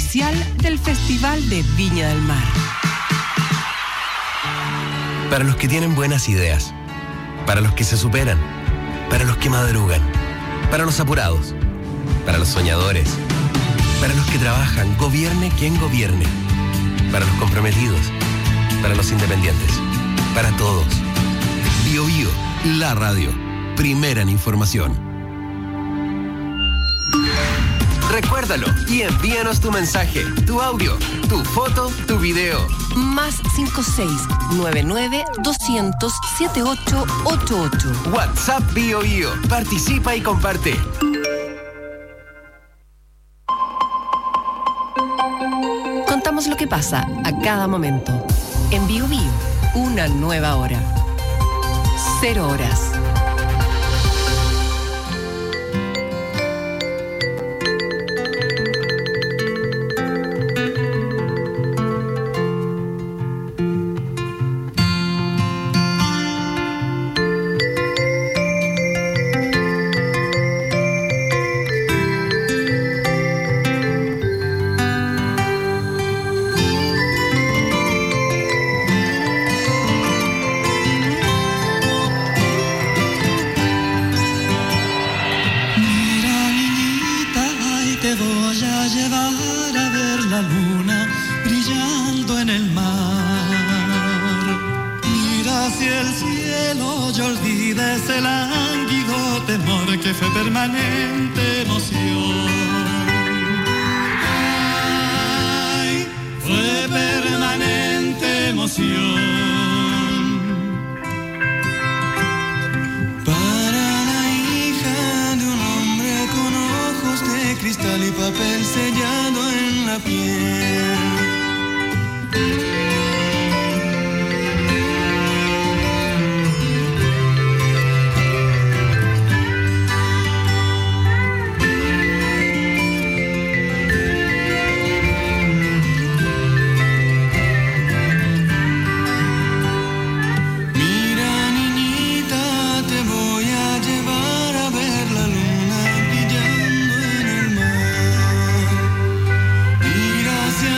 oficial del Festival de Viña del Mar. Para los que tienen buenas ideas, para los que se superan, para los que madrugan, para los apurados, para los soñadores, para los que trabajan, gobierne quien gobierne, para los comprometidos, para los independientes, para todos. Bio Bio, la radio, primera en información. Recuérdalo y envíanos tu mensaje, tu audio, tu foto, tu video. Más 56-99-200-7888. WhatsApp Bio Bio. Participa y comparte. Contamos lo que pasa a cada momento. En Bio Bio, una nueva hora. 0 horas. Hacia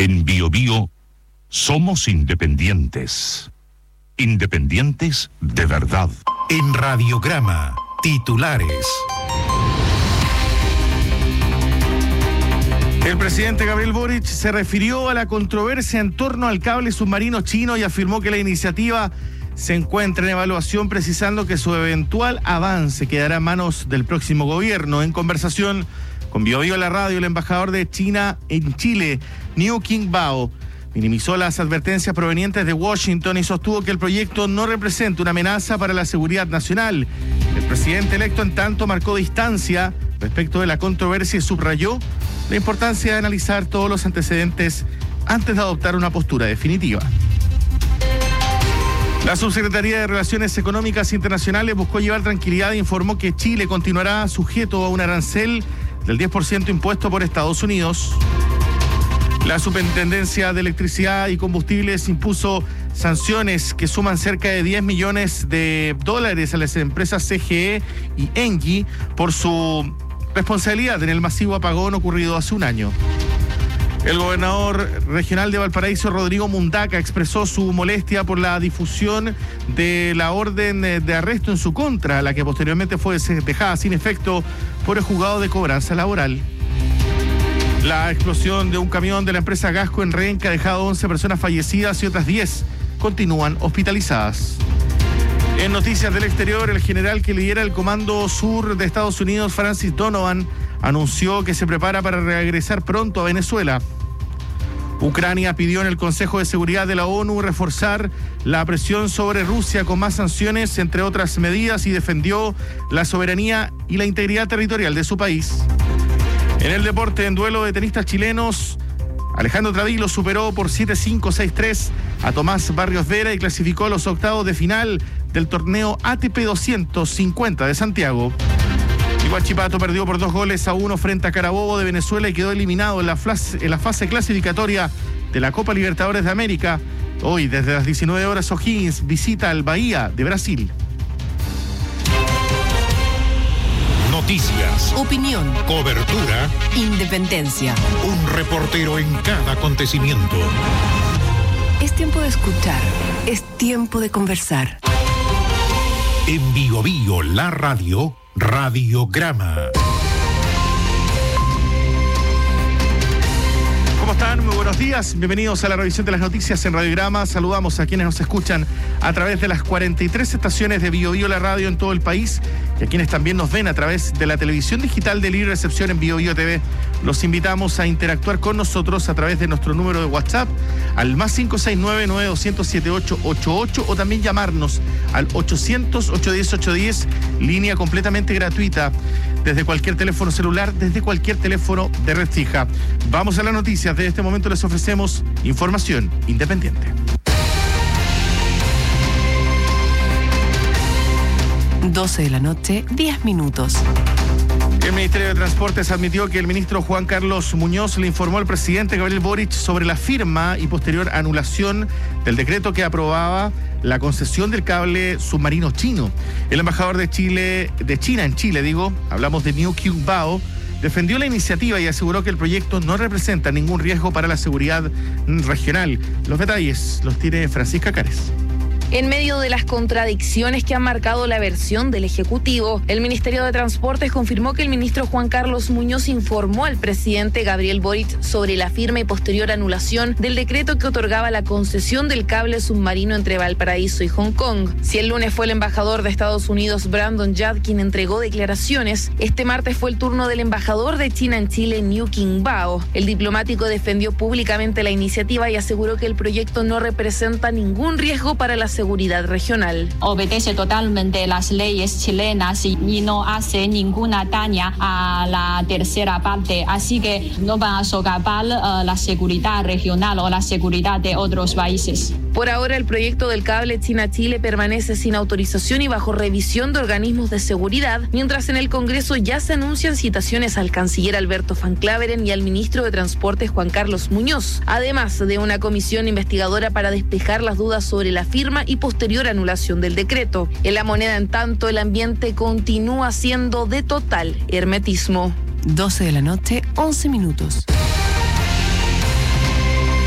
En BioBio somos independientes. Independientes de verdad. En Radiograma, titulares. El presidente Gabriel Boric se refirió a la controversia en torno al cable submarino chino y afirmó que la iniciativa se encuentra en evaluación, precisando que su eventual avance quedará en manos del próximo gobierno. En conversación con BioBio la radio, el embajador de China en Chile, Niu Qingbao, minimizó las advertencias provenientes de Washington y sostuvo que el proyecto no representa una amenaza para la seguridad nacional. El presidente electo, en tanto, marcó distancia respecto de la controversia y subrayó la importancia de analizar todos los antecedentes antes de adoptar una postura definitiva. La Subsecretaría de Relaciones Económicas Internacionales buscó llevar tranquilidad e informó que Chile continuará sujeto a un arancel del 10% impuesto por Estados Unidos. La Superintendencia de Electricidad y Combustibles impuso sanciones que suman cerca de 10 millones de dólares a las empresas CGE y Engie por su responsabilidad en el masivo apagón ocurrido hace un año. El gobernador regional de Valparaíso, Rodrigo Mundaca, expresó su molestia por la difusión de la orden de arresto en su contra, la que posteriormente fue dejada sin efecto por el juzgado de cobranza laboral. La explosión de un camión de la empresa Gasco en Renca ha dejado 11 personas fallecidas y otras 10 continúan hospitalizadas. En noticias del exterior, el general que lidera el Comando Sur de Estados Unidos, Francis Donovan, anunció que se prepara para regresar pronto a Venezuela. Ucrania pidió en el Consejo de Seguridad de la ONU reforzar la presión sobre Rusia con más sanciones, entre otras medidas, y defendió la soberanía y la integridad territorial de su país. En el deporte, en duelo de tenistas chilenos, Alejandro Travilo superó por 7-5, 6-3 a Tomás Barrios Vera y clasificó a los octavos de final del torneo ATP 250 de Santiago. Huachipato perdió por 2-1 frente a Carabobo de Venezuela y quedó eliminado en la fase clasificatoria de la Copa Libertadores de América. Hoy, desde las 19 horas, O'Higgins visita al Bahía de Brasil. Noticias, Opinión, cobertura, independencia. un reportero en cada acontecimiento. Es tiempo de escuchar, es tiempo de conversar. En BioBio la radio, Radiograma. ¿Cómo están? Muy buenos días. Bienvenidos a la revisión de las noticias en Radiograma. Saludamos a quienes nos escuchan a través de las 43 estaciones de BioBio la radio en todo el país y a quienes también nos ven a través de la televisión digital de Libre Recepción en BioBio TV. Los invitamos a interactuar con nosotros a través de nuestro número de WhatsApp al más 569-9200-7888 o también llamarnos al 800-810-810, línea completamente gratuita, desde cualquier teléfono celular, desde cualquier teléfono de red fija. Vamos a las noticias. De este momento les ofrecemos información independiente. 12 de la noche, 10 minutos. El Ministerio de Transportes admitió que el ministro Juan Carlos Muñoz le informó al presidente Gabriel Boric sobre la firma y posterior anulación del decreto que aprobaba la concesión del cable submarino chino. El embajador de China en Chile, hablamos de Niu Qingbao, defendió la iniciativa y aseguró que el proyecto no representa ningún riesgo para la seguridad regional. Los detalles los tiene Francisca Cárez. En medio de las contradicciones que han marcado la versión del Ejecutivo, el Ministerio de Transportes confirmó que el ministro Juan Carlos Muñoz informó al presidente Gabriel Boric sobre la firma y posterior anulación del decreto que otorgaba la concesión del cable submarino entre Valparaíso y Hong Kong. Si el lunes fue el embajador de Estados Unidos, Brandon Yard, quien entregó declaraciones, este martes fue el turno del embajador de China en Chile, Niu Qingbao. El diplomático defendió públicamente la iniciativa y aseguró que el proyecto no representa ningún riesgo para la seguridad regional. Obedece totalmente las leyes chilenas y no hace ninguna daño a la tercera parte, así que no van a socavar la seguridad regional o la seguridad de otros países. Por ahora, el proyecto del cable China-Chile permanece sin autorización y bajo revisión de organismos de seguridad, mientras en el Congreso ya se anuncian citaciones al canciller Alberto Van Claveren y al ministro de Transportes Juan Carlos Muñoz, además de una comisión investigadora para despejar las dudas sobre la firma y posterior anulación del decreto. En La Moneda, en tanto, el ambiente continúa siendo de total hermetismo. 12 de la noche, 11 minutos.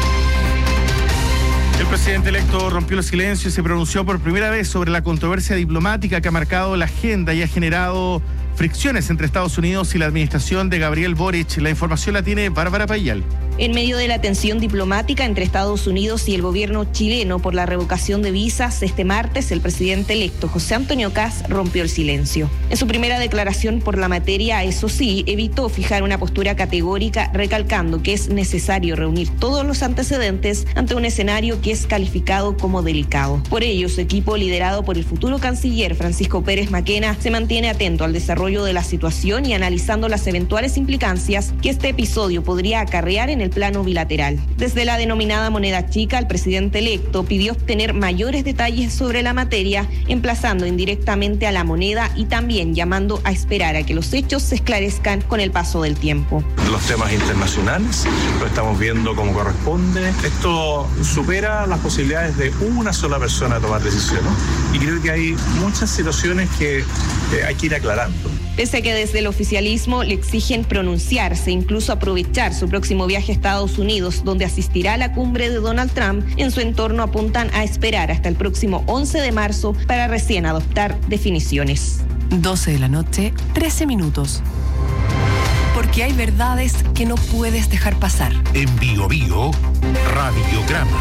El presidente electo rompió el silencio y se pronunció por primera vez sobre la controversia diplomática que ha marcado la agenda y ha generado fricciones entre Estados Unidos y la administración de Gabriel Boric. La información la tiene Bárbara Payal. En medio de la tensión diplomática entre Estados Unidos y el gobierno chileno por la revocación de visas, este martes el presidente electo José Antonio Kast rompió el silencio. En su primera declaración por la materia, eso sí, evitó fijar una postura categórica, recalcando que es necesario reunir todos los antecedentes ante un escenario que es calificado como delicado. Por ello, su equipo, liderado por el futuro canciller Francisco Pérez Maquena, se mantiene atento al desarrollo de la situación y analizando las eventuales implicancias que este episodio podría acarrear en el plano bilateral. Desde la denominada moneda chica, el presidente electo pidió obtener mayores detalles sobre la materia, emplazando indirectamente a la moneda y también llamando a esperar a que los hechos se esclarezcan con el paso del tiempo. Los temas internacionales lo estamos viendo como corresponde. Esto supera las posibilidades de una sola persona tomar decisiones y creo que hay muchas situaciones que hay que ir aclarando. Pese a que desde el oficialismo le exigen pronunciarse, incluso aprovechar su próximo viaje a Estados Unidos, donde asistirá a la cumbre de Donald Trump, en su entorno apuntan a esperar hasta el próximo 11 de marzo para recién adoptar definiciones. 12 de la noche, 13 minutos. Porque hay verdades que no puedes dejar pasar. En Bio Bio, Radiograma.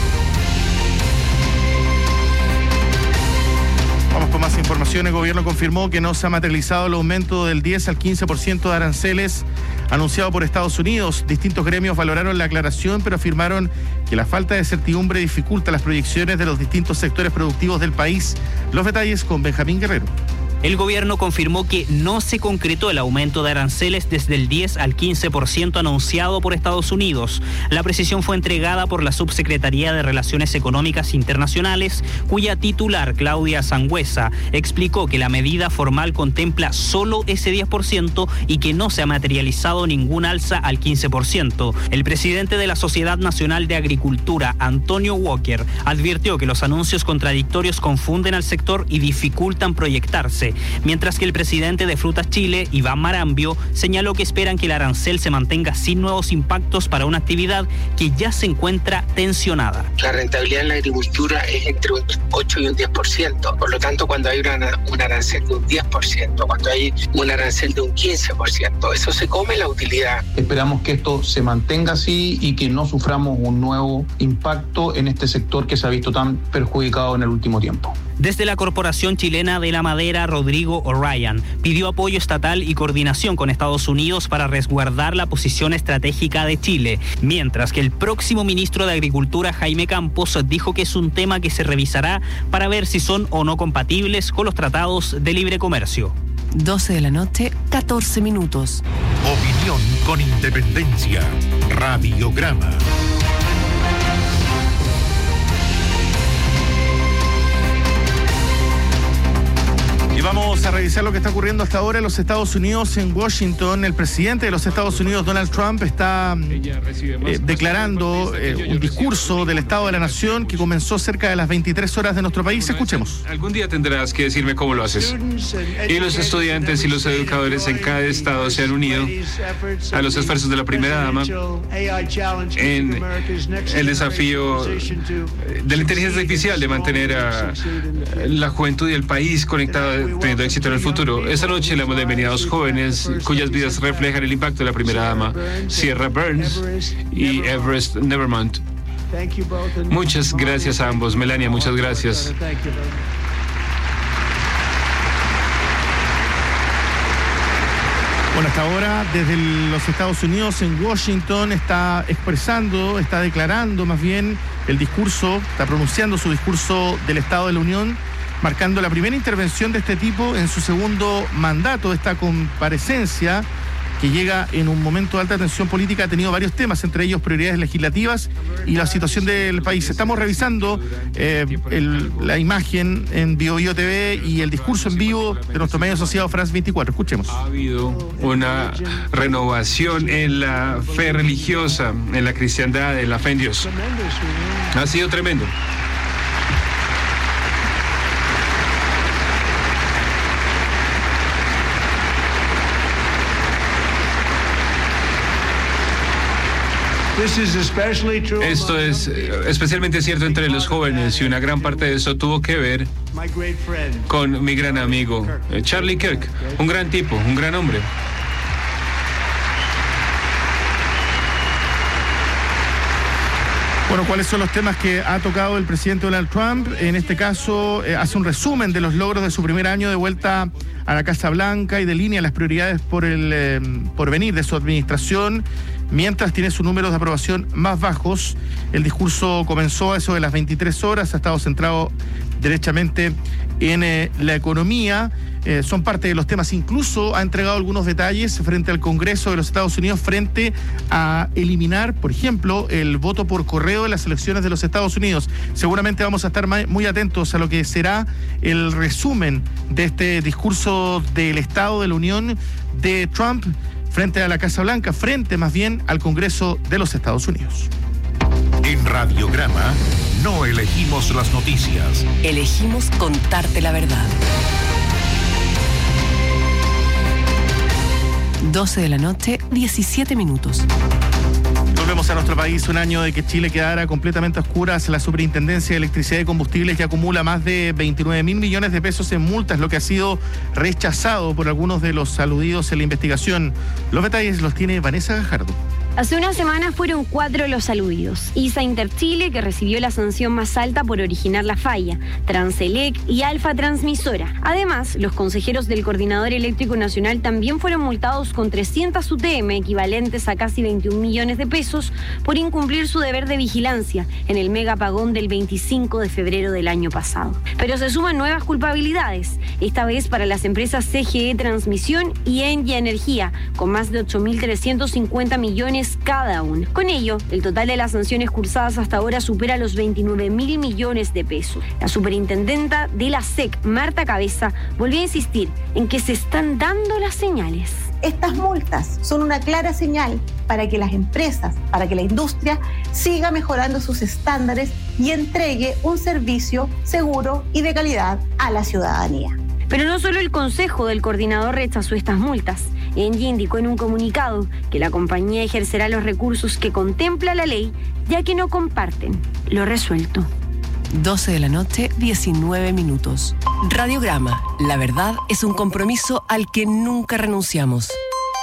Vamos con más información. El gobierno confirmó que no se ha materializado el aumento del 10 al 15% de aranceles anunciado por Estados Unidos. Distintos gremios valoraron la aclaración, pero afirmaron que la falta de certidumbre dificulta las proyecciones de los distintos sectores productivos del país. Los detalles con Benjamín Guerrero. El gobierno confirmó que no se concretó el aumento de aranceles desde el 10 al 15% anunciado por Estados Unidos. La precisión fue entregada por la Subsecretaría de Relaciones Económicas Internacionales, cuya titular, Claudia Sangüesa, explicó que la medida formal contempla solo ese 10% y que no se ha materializado ningún alza al 15%. El presidente de la Sociedad Nacional de Agricultura, Antonio Walker, advirtió que los anuncios contradictorios confunden al sector y dificultan proyectarse. Mientras que el presidente de Frutas Chile, Iván Marambio, señaló que esperan que el arancel se mantenga sin nuevos impactos para una actividad que ya se encuentra tensionada. La rentabilidad en la agricultura es entre un 8 y un 10%. Por lo tanto, cuando hay un arancel de un 10%, cuando hay un arancel de un 15%, eso se come la utilidad. Esperamos que esto se mantenga así y que no suframos un nuevo impacto en este sector que se ha visto tan perjudicado en el último tiempo. Desde la Corporación Chilena de la Madera, Rodrigo O'Ryan pidió apoyo estatal y coordinación con Estados Unidos para resguardar la posición estratégica de Chile, mientras que el próximo ministro de Agricultura, Jaime Campos, dijo que es un tema que se revisará para ver si son o no compatibles con los tratados de libre comercio. 12 de la noche, 14 minutos. Opinión con independencia. Radiograma. Y vamos a revisar lo que está ocurriendo hasta ahora en los Estados Unidos. En Washington, el presidente de los Estados Unidos, Donald Trump, está declarando un discurso del Estado de la Nación que comenzó cerca de las 23 horas de nuestro país. Escuchemos. Algún día tendrás que decirme cómo lo haces. Y los estudiantes y los educadores en cada estado se han unido a los esfuerzos de la primera dama en el desafío de la inteligencia artificial, de mantener a la juventud y el país conectados, teniendo éxito en el futuro. Esta noche le damos bienvenida a dos jóvenes cuyas vidas reflejan el impacto de la primera dama, Sierra Burns y Everest Nevermont. Muchas gracias a ambos. Melania, muchas gracias. Bueno, hasta ahora, desde los Estados Unidos, en Washington, está declarando más bien el discurso, está pronunciando su discurso del Estado de la Unión, marcando la primera intervención de este tipo en su segundo mandato. Esta comparecencia, que llega en un momento de alta tensión política, ha tenido varios temas, entre ellos prioridades legislativas y la situación del país. Estamos revisando la imagen en Bio Bio TV y el discurso en vivo de nuestro medio asociado France 24. Escuchemos. Ha habido una renovación en la fe religiosa, en la cristiandad, en la fe en Dios. Ha sido tremendo. Esto es especialmente cierto entre los jóvenes y una gran parte de eso tuvo que ver con mi gran amigo Charlie Kirk, un gran tipo, un gran hombre. Bueno, ¿cuáles son los temas que ha tocado el presidente Donald Trump? En este caso, hace un resumen de los logros de su primer año de vuelta a la Casa Blanca y delinea las prioridades por venir de su administración, mientras tiene sus números de aprobación más bajos. El discurso comenzó a eso de las 23 horas, ha estado centrado derechamente en la economía. Son parte de los temas. Incluso ha entregado algunos detalles frente al Congreso de los Estados Unidos frente a eliminar, por ejemplo, el voto por correo de las elecciones de los Estados Unidos. Seguramente vamos a estar muy atentos a lo que será el resumen de este discurso del Estado de la Unión de Trump frente a la Casa Blanca, frente más bien al Congreso de los Estados Unidos. En Radiograma no elegimos las noticias. Elegimos contarte la verdad. 12 de la noche, 17 minutos. Volvemos a nuestro país, un año de que Chile quedara completamente a oscuras. La Superintendencia de Electricidad y Combustibles ya acumula más de 29.000 millones de pesos en multas, lo que ha sido rechazado por algunos de los aludidos en la investigación. Los detalles los tiene Vanessa Gajardo. Hace una semana fueron 4 los aludidos. ISA Interchile, que recibió la sanción más alta por originar la falla, Transelec y Alfa Transmisora. Además, los consejeros del Coordinador Eléctrico Nacional también fueron multados con 300 UTM, equivalentes a casi 21 millones de pesos, por incumplir su deber de vigilancia en el mega apagón del 25 de febrero del año pasado. Pero se suman nuevas culpabilidades, esta vez para las empresas CGE Transmisión y Engie Energía, con más de 8.350 millones cada uno. Con ello, el total de las sanciones cursadas hasta ahora supera los 29.000 millones de pesos. La superintendenta de la SEC, Marta Cabeza, volvió a insistir en que se están dando las señales. Estas multas son una clara señal para que las empresas, para que la industria siga mejorando sus estándares y entregue un servicio seguro y de calidad a la ciudadanía. Pero no solo el Consejo del Coordinador rechazó estas multas. Engie indicó en un comunicado que la compañía ejercerá los recursos que contempla la ley, ya que no comparten lo resuelto. 12 de la noche, 19 minutos. Radiograma. La verdad es un compromiso al que nunca renunciamos.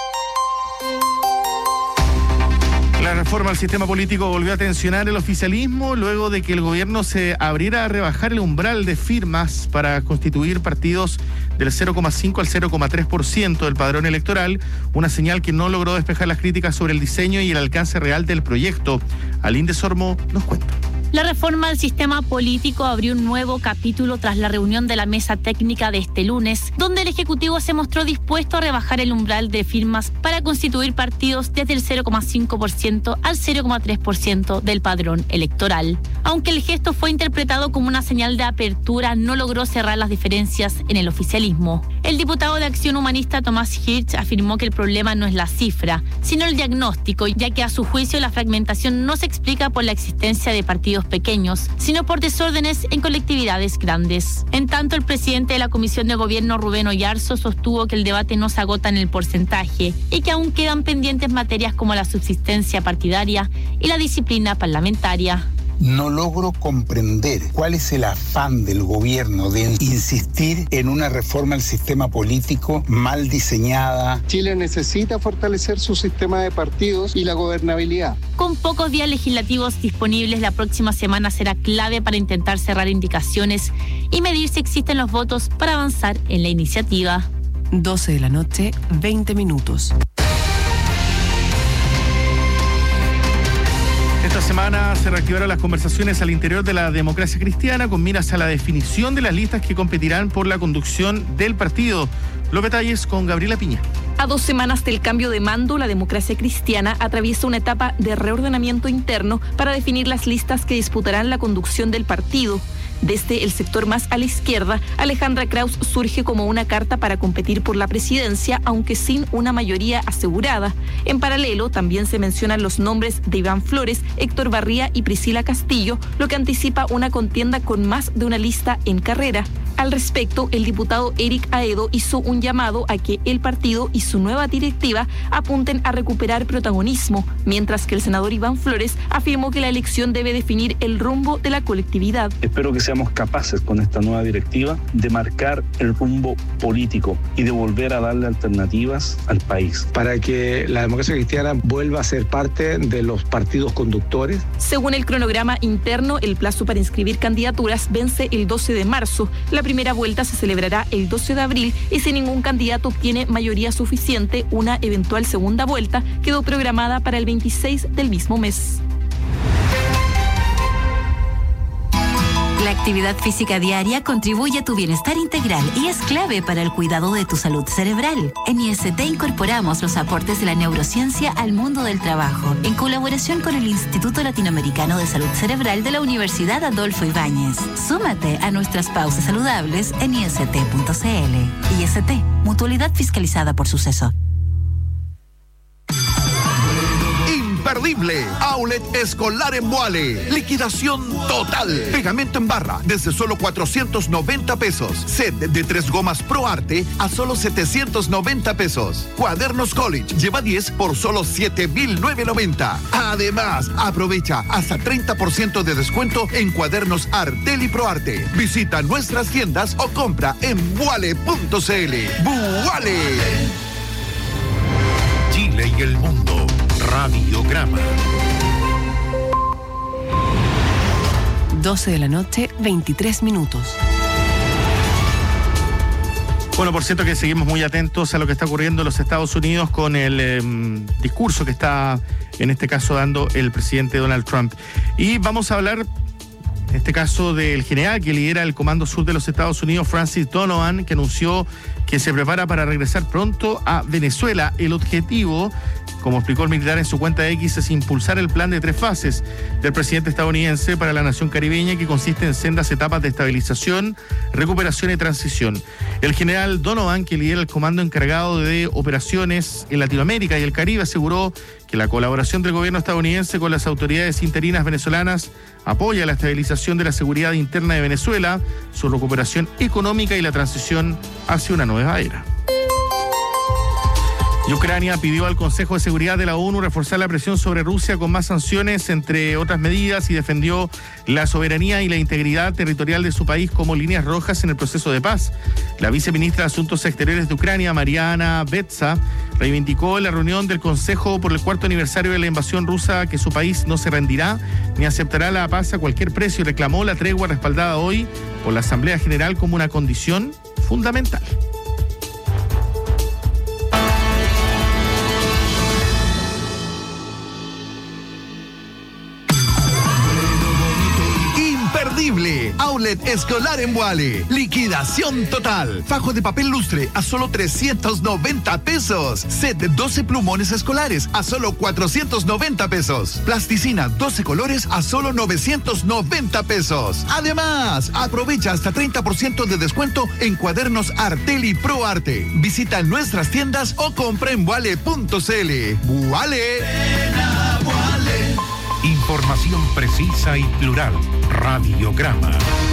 La reforma al sistema político volvió a tensionar el oficialismo luego de que el gobierno se abriera a rebajar el umbral de firmas para constituir partidos del 0,5 al 0,3% del padrón electoral, una señal que no logró despejar las críticas sobre el diseño y el alcance real del proyecto. Alín de Sormo nos cuenta. La reforma al sistema político abrió un nuevo capítulo tras la reunión de la mesa técnica de este lunes, donde el Ejecutivo se mostró dispuesto a rebajar el umbral de firmas para constituir partidos desde el 0,5% al 0,3% del padrón electoral. Aunque el gesto fue interpretado como una señal de apertura, no logró cerrar las diferencias en el oficialismo. El diputado de Acción Humanista Tomás Hirsch afirmó que el problema no es la cifra, sino el diagnóstico, ya que a su juicio la fragmentación no se explica por la existencia de partidos pequeños, sino por desórdenes en colectividades grandes. En tanto, el presidente de la Comisión de Gobierno, Rubén Oyarzo, sostuvo que el debate no se agota en el porcentaje y que aún quedan pendientes materias como la subsistencia partidaria y la disciplina parlamentaria. No logro comprender cuál es el afán del gobierno de insistir en una reforma al sistema político mal diseñada. Chile necesita fortalecer su sistema de partidos y la gobernabilidad. Con pocos días legislativos disponibles, la próxima semana será clave para intentar cerrar indicaciones y medir si existen los votos para avanzar en la iniciativa. 12 de la noche, 20 minutos. Esta semana se reactivaron las conversaciones al interior de la Democracia Cristiana con miras a la definición de las listas que competirán por la conducción del partido. Los detalles con Gabriela Piña. A 2 semanas del cambio de mando, la Democracia Cristiana atraviesa una etapa de reordenamiento interno para definir las listas que disputarán la conducción del partido. Desde el sector más a la izquierda, Alejandra Kraus surge como una carta para competir por la presidencia, aunque sin una mayoría asegurada. En paralelo, también se mencionan los nombres de Iván Flores, Héctor Barría y Priscila Castillo, lo que anticipa una contienda con más de una lista en carrera. Al respecto, el diputado Eric Aedo hizo un llamado a que el partido y su nueva directiva apunten a recuperar protagonismo, mientras que el senador Iván Flores afirmó que la elección debe definir el rumbo de la colectividad. Espero que seamos capaces con esta nueva directiva de marcar el rumbo político y de volver a darle alternativas al país. Para que la democracia cristiana vuelva a ser parte de los partidos conductores. Según el cronograma interno, el plazo para inscribir candidaturas vence el 12 de marzo. La primera vuelta se celebrará el 12 de abril y si ningún candidato obtiene mayoría suficiente, una eventual segunda vuelta quedó programada para el 26 del mismo mes. La actividad física diaria contribuye a tu bienestar integral y es clave para el cuidado de tu salud cerebral. En IST incorporamos los aportes de la neurociencia al mundo del trabajo, en colaboración con el Instituto Latinoamericano de Salud Cerebral de la Universidad Adolfo Ibáñez. Súmate a nuestras pausas saludables en ist.cl. IST, mutualidad fiscalizada por Suceso. Imperdible. Outlet Escolar en Vuale. Liquidación total. Pegamento en barra desde solo 490 pesos. Set de 3 gomas Pro Arte a solo 790 pesos. Cuadernos College lleva 10 por solo 7,990. Además, aprovecha hasta 30% de descuento en cuadernos Artel y Pro Arte. Visita nuestras tiendas o compra en vuale.cl. ¡Vuale! Chile y el mundo. Radiograma. 12 de la noche, 23 minutos. Bueno, por cierto que seguimos muy atentos a lo que está ocurriendo en los Estados Unidos con el discurso que está, en este caso, dando el presidente Donald Trump. Y vamos a hablar, en este caso, del general que lidera el Comando Sur de los Estados Unidos, Francis Donovan, que anunció que se prepara para regresar pronto a Venezuela. El objetivo, como explicó el militar en su cuenta de X, es impulsar el plan de 3 fases del presidente estadounidense para la nación caribeña, que consiste en sendas etapas de estabilización, recuperación y transición. El general Donovan, que lidera el comando encargado de operaciones en Latinoamérica y el Caribe, aseguró que la colaboración del gobierno estadounidense con las autoridades interinas venezolanas apoya la estabilización de la seguridad interna de Venezuela, su recuperación económica y la transición hacia una nueva era. Y Ucrania pidió al Consejo de Seguridad de la ONU reforzar la presión sobre Rusia con más sanciones, entre otras medidas, y defendió la soberanía y la integridad territorial de su país como líneas rojas en el proceso de paz. La viceministra de Asuntos Exteriores de Ucrania, Mariana Betsa, reivindicó en la reunión del Consejo por el 4º aniversario de la invasión rusa que su país no se rendirá ni aceptará la paz a cualquier precio y reclamó la tregua respaldada hoy por la Asamblea General como una condición fundamental. Outlet Escolar en Vuale. Liquidación total. Fajo de papel lustre a solo 390 pesos. Set de 12 plumones escolares a solo 490 pesos. Plasticina 12 colores a solo 990 pesos. Además, aprovecha hasta 30% de descuento en cuadernos Artel y Pro Arte. Visita nuestras tiendas o compra en vuale.cl. ¡Vuale! Información precisa y plural. Radiograma.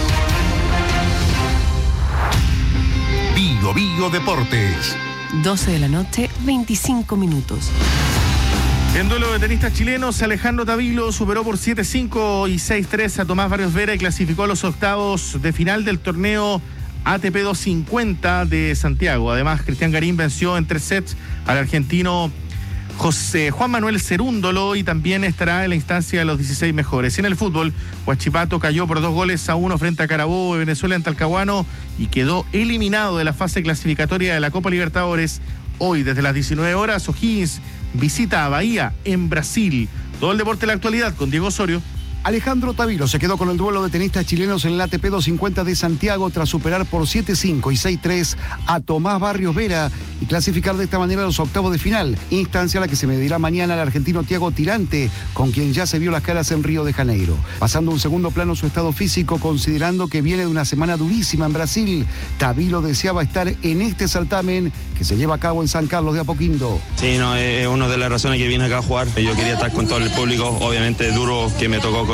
Bio Bio Deportes. 12 de la noche, 25 minutos. En duelo de tenistas chilenos, Alejandro Tavilo superó por 7-5 y 6-3 a Tomás Barrios Vera y clasificó a los octavos de final del torneo ATP 250 de Santiago. Además, Cristian Garín venció en 3 sets al argentino Juan Manuel Cerúndolo y también estará en la instancia de los 16 mejores. En el fútbol, Huachipato cayó por 2-1 frente a Carabobo de Venezuela en Talcahuano y quedó eliminado de la fase clasificatoria de la Copa Libertadores. Hoy, desde las 19 horas, O'Higgins visita a Bahía en Brasil. Todo el deporte de la actualidad con Diego Osorio. Alejandro Tavilo se quedó con el duelo de tenistas chilenos en el ATP 250 de Santiago tras superar por 7-5 y 6-3 a Tomás Barrios Vera y clasificar de esta manera a los octavos de final, instancia a la que se medirá mañana el argentino Thiago Tirante, con quien ya se vio las caras en Río de Janeiro. Pasando a un segundo plano su estado físico, considerando que viene de una semana durísima en Brasil, Tavilo deseaba estar en este certamen que se lleva a cabo en San Carlos de Apoquindo. Sí, no, es una de las razones que vine acá a jugar. Yo quería estar con todo el público, obviamente duro que me tocó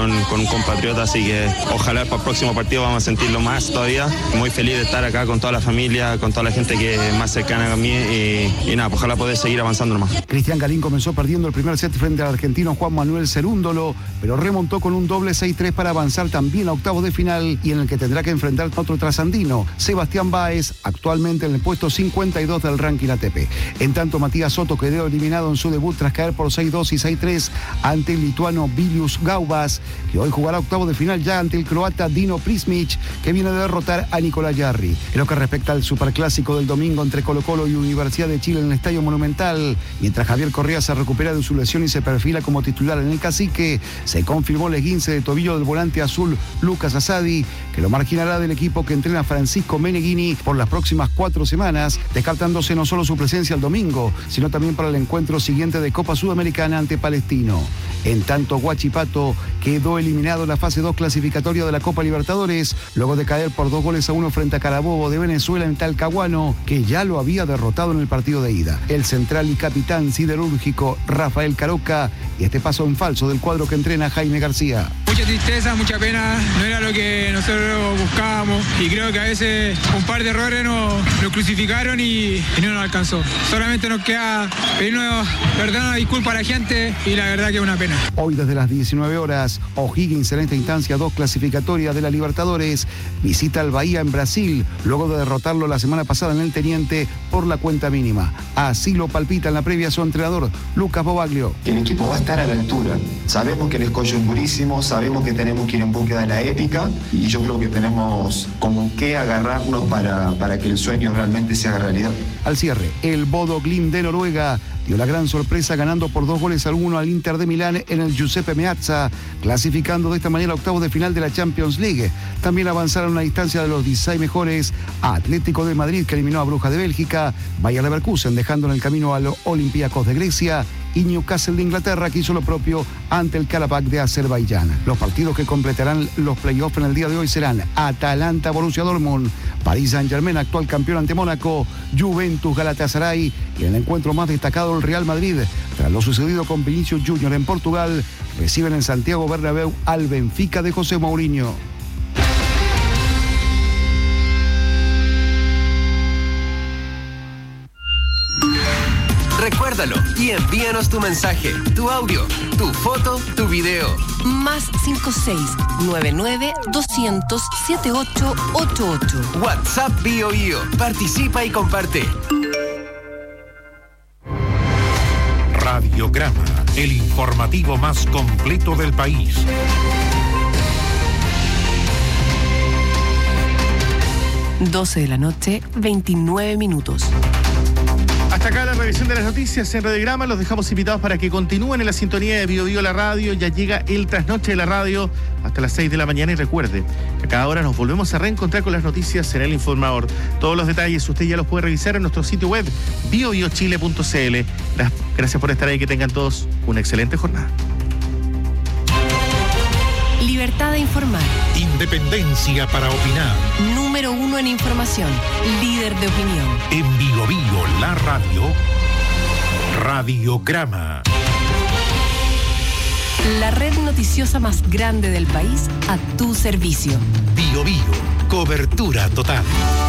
con un compatriota, así que ojalá para el próximo partido vamos a sentirlo más todavía. Muy feliz de estar acá con toda la familia, con toda la gente que es más cercana a mí y nada, ojalá poder seguir avanzando nomás. Cristian Garín comenzó perdiendo el primer set frente al argentino Juan Manuel Cerúndolo, pero remontó con un doble 6-3 para avanzar también a octavos de final y en el que tendrá que enfrentar a otro trasandino, Sebastián Báez, actualmente en el puesto 52 del ranking ATP. En tanto, Matías Soto quedó eliminado en su debut tras caer por 6-2 y 6-3 ante el lituano Vilius Gaubas, que hoy jugará octavos de final ya ante el croata Dino Prismic, que viene de derrotar a Nicolás Jarry. En lo que respecta al superclásico del domingo entre Colo-Colo y Universidad de Chile en el Estadio Monumental, mientras Javier Correa se recupera de su lesión y se perfila como titular en el Cacique, se confirmó el esguince de tobillo del volante azul Lucas Asadi, que lo marginará del equipo que entrena Francisco Meneghini por las próximas 4 semanas, descartándose no solo su presencia el domingo, sino también para el encuentro siguiente de Copa Sudamericana ante Palestino. En tanto, Huachipato quedó eliminado en la fase 2 clasificatoria de la Copa Libertadores, luego de caer por 2-1 frente a Carabobo de Venezuela en Talcahuano, que ya lo había derrotado en el partido de ida. El central y capitán siderúrgico Rafael Caroca, y este paso en falso del cuadro que entrena Jaime García. Mucha tristeza, mucha pena, no era lo que nosotros buscábamos y creo que a veces un par de errores nos crucificaron y no nos alcanzó. Solamente nos queda pedirnos perdón, disculpa a la gente y la verdad que es una pena. Hoy desde las 19 horas, O'Higgins en esta instancia 2 clasificatoria de la Libertadores visita al Bahía en Brasil, luego de derrotarlo la semana pasada en el Teniente por la cuenta mínima. Así lo palpita en la previa su entrenador, Lucas Bobaglio. El equipo va a estar a la altura. Sabemos que el escollo es durísimo, sabemos que tenemos que ir en búsqueda de la épica y yo creo que tenemos como que agarrarnos para que el sueño realmente se haga realidad. Al cierre, el Bodo Glimt de Noruega dio la gran sorpresa ganando por 2-1 al Inter de Milán en el Giuseppe Meazza, clasificando de esta manera a octavos de final de la Champions League. También avanzaron a la distancia de los 16 mejores a Atlético de Madrid, que eliminó a Brujas de Bélgica, Bayer Leverkusen dejando en el camino a los Olympiacos de Grecia y Newcastle de Inglaterra, que hizo lo propio ante el Karabakh de Azerbaiyán. Los partidos que completarán los playoffs en el día de hoy serán Atalanta-Borussia Dortmund, Paris Saint-Germain, actual campeón ante Mónaco, Juventus-Galatasaray y en el encuentro más destacado el Real Madrid. Tras lo sucedido con Vinicius Junior en Portugal, reciben en Santiago Bernabéu al Benfica de José Mourinho. Recuérdalo y envíanos tu mensaje, tu audio, tu foto, tu video. Más 56-99-200-7888. WhatsApp Bio Bio. Participa y comparte. Radiograma, el informativo más completo del país. Doce de la noche, 29 minutos. Hasta acá la revisión de las noticias en Radiograma. Los dejamos invitados para que continúen en la sintonía de Bio Bio la radio. Ya llega el trasnoche de la radio hasta las 6 de la mañana. Y recuerde que a cada hora nos volvemos a reencontrar con las noticias en El Informador. Todos los detalles usted ya los puede revisar en nuestro sitio web biobiochile.cl. Gracias por estar ahí. Que tengan todos una excelente jornada. Libertad de informar. Independencia para opinar. Número 1 en información. Líder de opinión. En Bio Bio la radio. Radiograma. La red noticiosa más grande del país a tu servicio. Bio Bio. Cobertura total.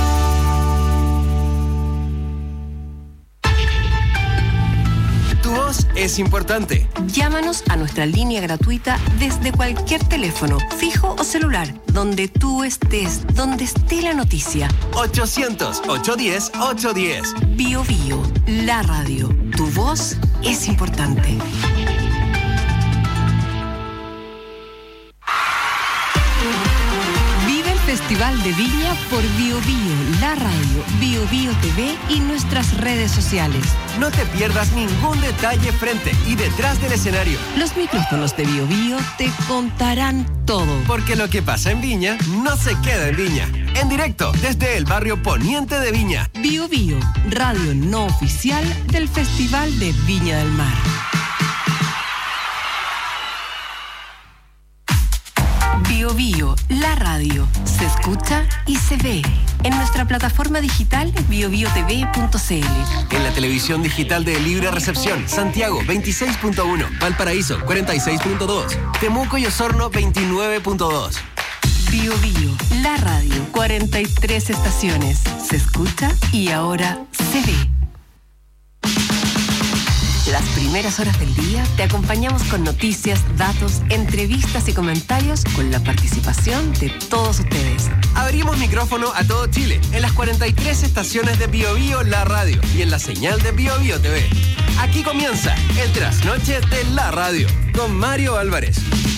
Tu voz es importante. Llámanos a nuestra línea gratuita desde cualquier teléfono, fijo o celular, donde tú estés, donde esté la noticia. 800-810-810. Bio Bio, la radio. Tu voz es importante. Festival de Viña por Bio Bio, la radio, Bio Bio TV y nuestras redes sociales. No te pierdas ningún detalle frente y detrás del escenario. Los micrófonos de Bio Bio te contarán todo. Porque lo que pasa en Viña no se queda en Viña. En directo desde el barrio poniente de Viña. Bio Bio, radio no oficial del Festival de Viña del Mar. Bio Bio, la radio. Se escucha y se ve. En nuestra plataforma digital biobiotv.cl. En la televisión digital de Libre Recepción, Santiago 26.1, Valparaíso 46.2, Temuco y Osorno 29.2. Bio Bio, la radio. 43 estaciones. Se escucha y ahora se ve. Las primeras horas del día te acompañamos con noticias, datos, entrevistas y comentarios con la participación de todos ustedes. Abrimos micrófono a todo Chile en las 43 estaciones de Bio Bio La Radio y en la señal de Bio Bio TV. Aquí comienza el trasnoche de la radio con Mario Álvarez.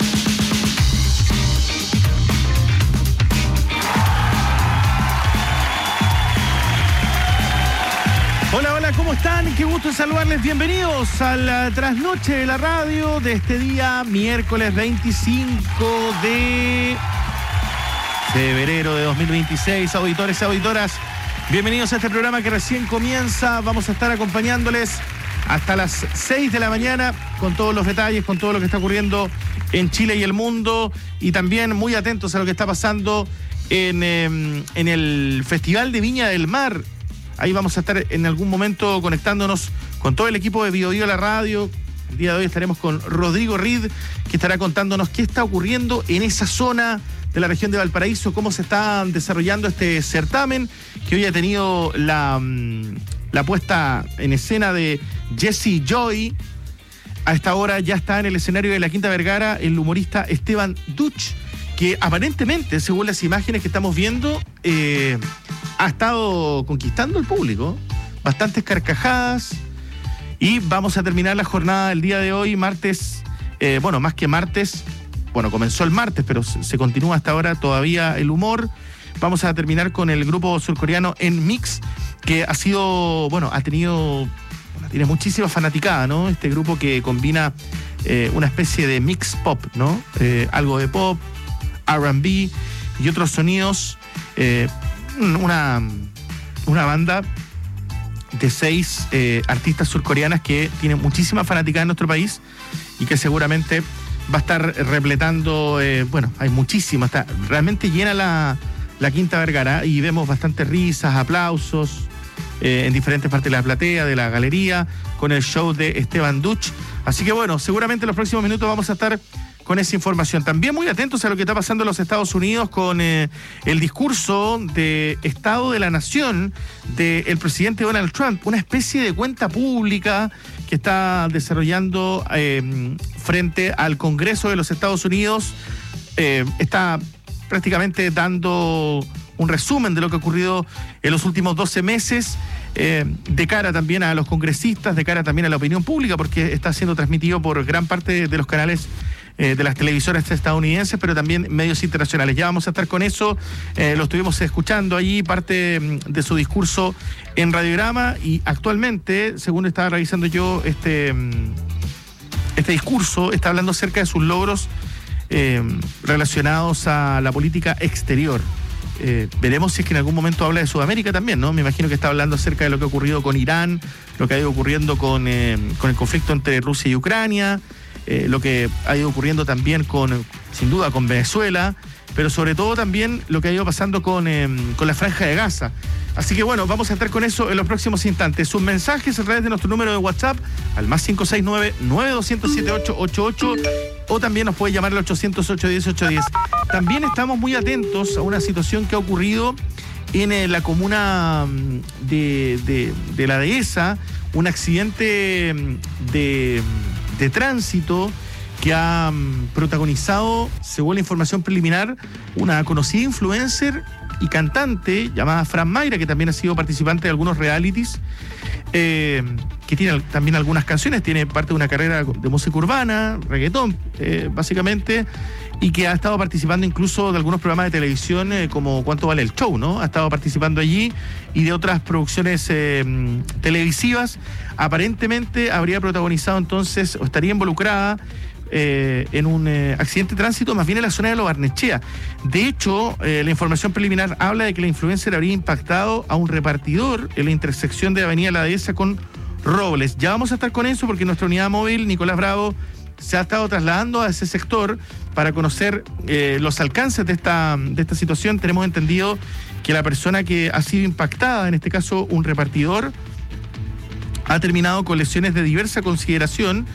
Hola, hola, ¿cómo están? Qué gusto saludarles. Bienvenidos a la trasnoche de la radio de este día, miércoles 25 de febrero de 2026. Auditores y auditoras, bienvenidos a este programa que recién comienza. Vamos a estar acompañándoles hasta las 6 de la mañana con todos los detalles, con todo lo que está ocurriendo en Chile y el mundo, y también muy atentos a lo que está pasando en el Festival de Viña del Mar. Ahí vamos a estar en algún momento conectándonos con todo el equipo de Bio Bio La Radio. El día de hoy estaremos con Rodrigo Reed, que estará contándonos qué está ocurriendo en esa zona de la región de Valparaíso, cómo se está desarrollando este certamen, que hoy ha tenido la puesta en escena de Jesse Joy. A esta hora ya está en el escenario de la Quinta Vergara el humorista Esteban Duch, que aparentemente, según las imágenes que estamos viendo, ha estado conquistando el público. Bastantes carcajadas. Y vamos a terminar la jornada del día de hoy, martes. Más que martes, comenzó el martes, pero se continúa hasta ahora todavía el humor. Vamos a terminar con el grupo surcoreano NMIXX, que tiene muchísima fanaticada, ¿no? Este grupo que combina una especie de mix pop, ¿no? Algo de pop, R&B y otros sonidos. Una banda de 6 artistas surcoreanas que tienen muchísima fanaticada en nuestro país y que seguramente va a estar repletando, hay muchísimas, está realmente llena la Quinta Vergara, y vemos bastantes risas, aplausos en diferentes partes de la platea, de la galería, con el show de Esteban Duch. Así que seguramente en los próximos minutos vamos a estar con esa información. También muy atentos a lo que está pasando en los Estados Unidos con el discurso de Estado de la Nación del presidente Donald Trump, una especie de cuenta pública que está desarrollando frente al Congreso de los Estados Unidos. Está prácticamente dando un resumen de lo que ha ocurrido en los últimos 12 meses, de cara también a los congresistas, de cara también a la opinión pública, porque está siendo transmitido por gran parte de los canales de las televisoras estadounidenses, pero también medios internacionales. Ya vamos a estar con eso. Lo estuvimos escuchando allí, parte de su discurso en Radiograma, y actualmente, según estaba revisando yo este discurso, está hablando acerca de sus logros relacionados a la política exterior. Veremos si es que en algún momento habla de Sudamérica también, ¿no? Me imagino que está hablando acerca de lo que ha ocurrido con Irán, lo que ha ido ocurriendo con el conflicto entre Rusia y Ucrania, lo que ha ido ocurriendo también sin duda con Venezuela, pero sobre todo también lo que ha ido pasando con la Franja de Gaza. Así que vamos a estar con eso en los próximos instantes. Sus mensajes a través de nuestro número de WhatsApp al más 569-9207-888, o también nos puede llamar al 800-810-810. También estamos muy atentos a una situación que ha ocurrido en la comuna de la Dehesa, un accidente de tránsito que ha protagonizado, según la información preliminar, una conocida influencer y cantante llamada Fran Mayra, que también ha sido participante de algunos realities, que tiene también algunas canciones, tiene parte de una carrera de música urbana, reggaetón, básicamente, y que ha estado participando incluso de algunos programas de televisión como ¿Cuánto vale el show?, ¿no? Ha estado participando allí, y de otras producciones televisivas. Aparentemente habría protagonizado entonces, o estaría involucrada en un accidente de tránsito, más bien en la zona de Lo Barnechea. De hecho, la información preliminar habla de que la influencer habría impactado a un repartidor en la intersección de Avenida La Dehesa con Robles. Ya vamos a estar con eso, porque nuestra unidad móvil, Nicolás Bravo, se ha estado trasladando a ese sector para conocer los alcances de esta situación. Tenemos entendido que la persona que ha sido impactada, en este caso un repartidor, ha terminado con lesiones de diversa consideración,